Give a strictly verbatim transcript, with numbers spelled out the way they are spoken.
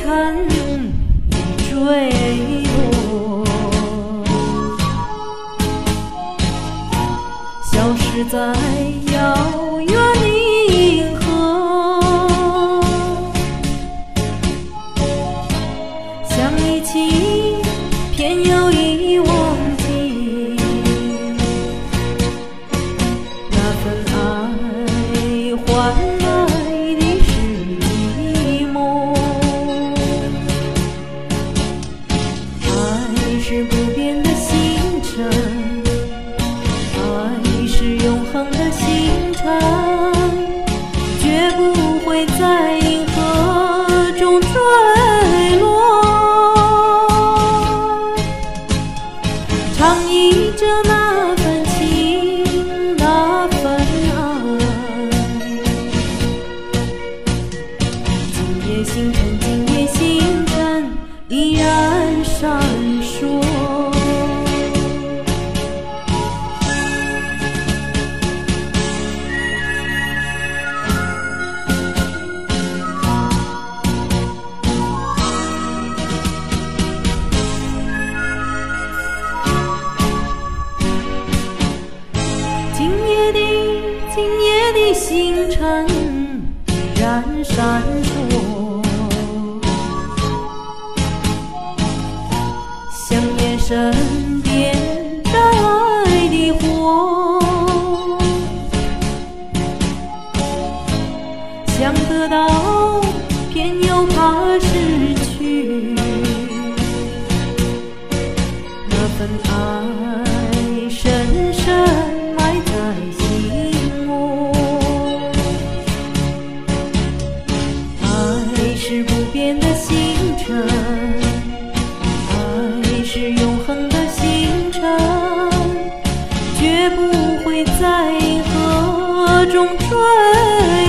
看已坠落，消失在遥远银河，想一起偏又已忘记那份爱，换来的是寂寞。爱是不变的星辰，爱是永恒的星辰，绝不会在银河中坠落。唱忆着那份情，那份爱，今夜星辰，今夜星辰依然闪烁。今夜的今夜的星辰依然闪烁，想念身边燃爱的火，想得到偏又怕失去那份爱，深深埋在心窝。爱是不变的星辰，爱是永恒的星辰，绝不会在银河中坠